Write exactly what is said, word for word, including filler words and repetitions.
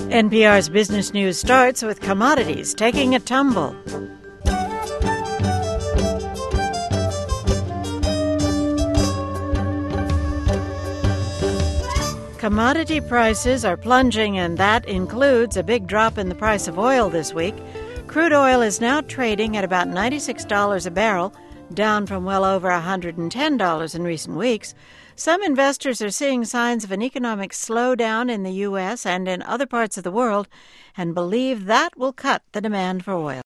N P R's Business News starts with commodities taking a tumble. Commodity prices are plunging, and that includes a big drop in the price of oil this week. Crude oil is now trading at about ninety-six dollars a barrel, down from well over one hundred ten dollars in recent weeks. Some investors are seeing signs of an economic slowdown in the U S and in other parts of the world and believe that will cut the demand for oil.